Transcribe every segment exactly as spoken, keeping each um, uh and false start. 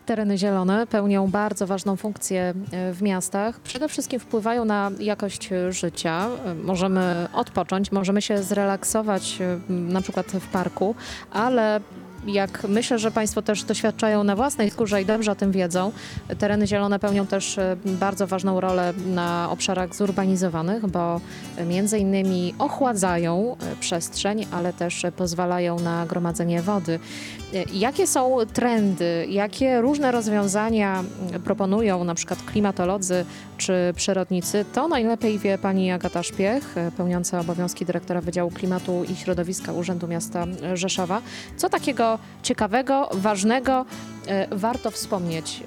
Tereny zielone pełnią bardzo ważną funkcję w miastach. Przede wszystkim wpływają na jakość życia. Możemy odpocząć, możemy się zrelaksować na przykład w parku, ale jak myślę, że Państwo też doświadczają na własnej skórze i dobrze o tym wiedzą, tereny zielone pełnią też bardzo ważną rolę na obszarach zurbanizowanych, bo między innymi ochładzają przestrzeń, ale też pozwalają na gromadzenie wody. Jakie są trendy, jakie różne rozwiązania proponują na przykład klimatolodzy czy przyrodnicy, to najlepiej wie pani Agata Szpiech, pełniąca obowiązki dyrektora Wydziału Klimatu i Środowiska Urzędu Miasta Rzeszowa. Co takiego ciekawego, ważnego warto wspomnieć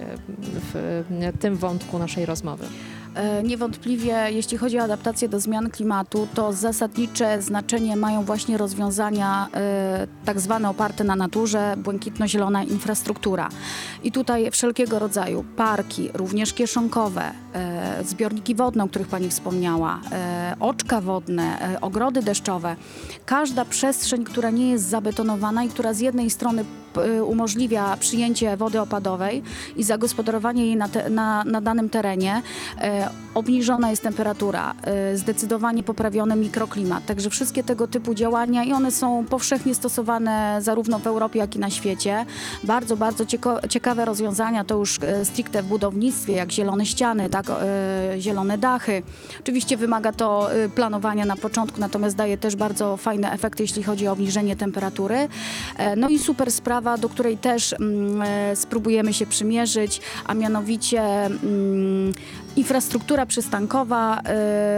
w tym wątku naszej rozmowy? Niewątpliwie, jeśli chodzi o adaptację do zmian klimatu, to zasadnicze znaczenie mają właśnie rozwiązania e, tak zwane oparte na naturze, błękitno-zielona infrastruktura. I tutaj wszelkiego rodzaju parki, również kieszonkowe, e, zbiorniki wodne, o których pani wspomniała, e, oczka wodne, e, ogrody deszczowe. Każda przestrzeń, która nie jest zabetonowana i która z jednej strony e, umożliwia przyjęcie wody opadowej i zagospodarowanie jej na, te, na, na danym terenie, e, obniżona jest temperatura, zdecydowanie poprawiony mikroklimat. Także wszystkie tego typu działania i one są powszechnie stosowane zarówno w Europie, jak i na świecie. Bardzo, bardzo cieko- ciekawe rozwiązania to już stricte w budownictwie, jak zielone ściany, tak, zielone dachy. Oczywiście wymaga to planowania na początku, natomiast daje też bardzo fajne efekty, jeśli chodzi o obniżenie temperatury. No i super sprawa, do której też mm, spróbujemy się przymierzyć, a mianowicie mm, infrastruktura przystankowa y,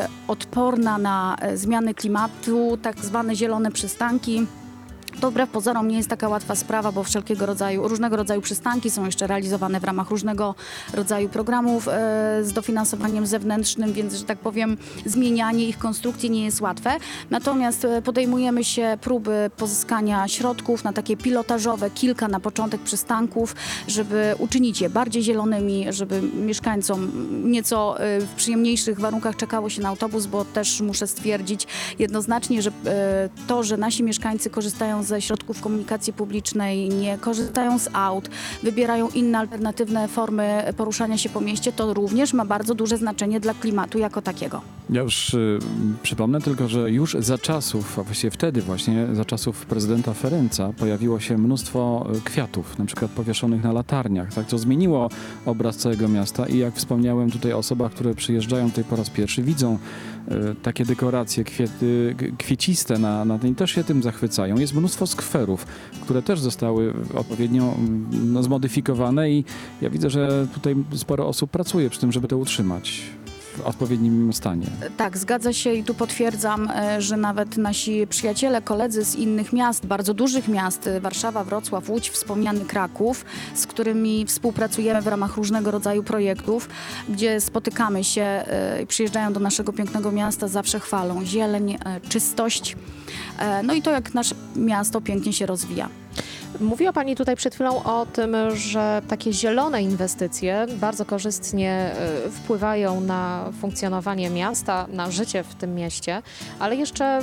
odporna na zmiany klimatu, tak zwane zielone przystanki. To wbrew pozorom nie jest taka łatwa sprawa, bo wszelkiego rodzaju, różnego rodzaju przystanki są jeszcze realizowane w ramach różnego rodzaju programów e, z dofinansowaniem zewnętrznym, więc, że tak powiem, zmienianie ich konstrukcji nie jest łatwe. Natomiast podejmujemy się próby pozyskania środków na takie pilotażowe, kilka na początek przystanków, żeby uczynić je bardziej zielonymi, żeby mieszkańcom nieco w przyjemniejszych warunkach czekało się na autobus, bo też muszę stwierdzić jednoznacznie, że e, to, że nasi mieszkańcy korzystają ze środków komunikacji publicznej, nie korzystają z aut, wybierają inne alternatywne formy poruszania się po mieście, to również ma bardzo duże znaczenie dla klimatu jako takiego. Ja już y, przypomnę tylko, że już za czasów, a właściwie wtedy właśnie, za czasów prezydenta Ferenca pojawiło się mnóstwo kwiatów, na przykład powieszonych na latarniach, tak, co zmieniło obraz całego miasta i jak wspomniałem tutaj o osobach, które przyjeżdżają tutaj po raz pierwszy, widzą y, takie dekoracje kwiety, kwieciste na, na ten, też się tym zachwycają. Jest mnóstwo skwerów, które też zostały odpowiednio no, zmodyfikowane i ja widzę, że tutaj sporo osób pracuje przy tym, żeby to utrzymać w odpowiednim stanie. Tak, zgadza się i tu potwierdzam, że nawet nasi przyjaciele, koledzy z innych miast, bardzo dużych miast, Warszawa, Wrocław, Łódź, wspomniany Kraków, z którymi współpracujemy w ramach różnego rodzaju projektów, gdzie spotykamy się i przyjeżdżają do naszego pięknego miasta, zawsze chwalą zieleń, czystość, no i to, jak nasze miasto pięknie się rozwija. Mówiła pani tutaj przed chwilą o tym, że takie zielone inwestycje bardzo korzystnie wpływają na funkcjonowanie miasta, na życie w tym mieście, ale jeszcze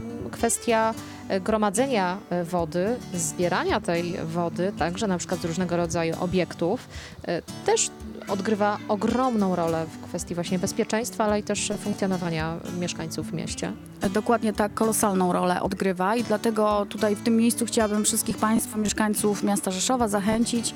kwestia gromadzenia wody, zbierania tej wody, także na przykład z różnego rodzaju obiektów, też odgrywa ogromną rolę w kwestii właśnie bezpieczeństwa, ale i też funkcjonowania mieszkańców w mieście. Dokładnie tak, kolosalną rolę odgrywa i dlatego tutaj w tym miejscu chciałabym wszystkich Państwa, mieszkańców miasta Rzeszowa zachęcić.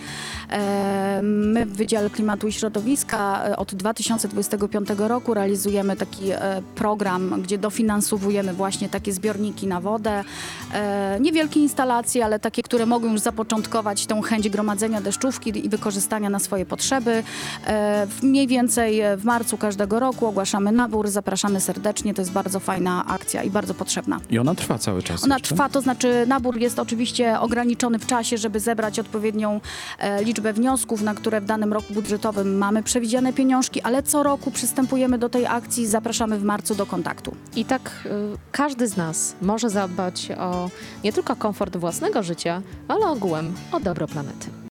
My w Wydziale Klimatu i Środowiska od dwa tysiące dwudziestego piątego roku realizujemy taki program, gdzie dofinansowujemy właśnie takie zbiorniki na wodę. Niewielkie instalacje, ale takie, które mogą już zapoczątkować tą chęć gromadzenia deszczówki i wykorzystania na swoje potrzeby. Mniej więcej w marcu każdego roku ogłaszamy nabór, zapraszamy serdecznie, to jest bardzo fajna akcja i bardzo potrzebna. I ona trwa cały czas Ona jeszcze? trwa, to znaczy nabór jest oczywiście ograniczony w czasie, żeby zebrać odpowiednią e, liczbę wniosków, na które w danym roku budżetowym mamy przewidziane pieniążki, ale co roku przystępujemy do tej akcji, zapraszamy w marcu do kontaktu. I tak y, każdy z nas może zadbać o nie tylko komfort własnego życia, ale ogółem o dobro planety.